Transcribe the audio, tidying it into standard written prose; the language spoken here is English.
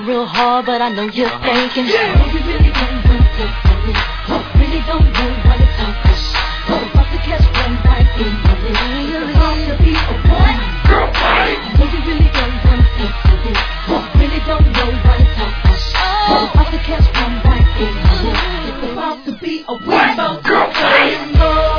real hard, but I know you're faking. Yeah. You really don't want to believe. Really don't know what it's all about. About to catch one right in the middle. About to be a what? Girl fight. You really don't want to believe. Really don't know what it's all about. About to catch one right in the middle. It's about to be a what? Girl fight.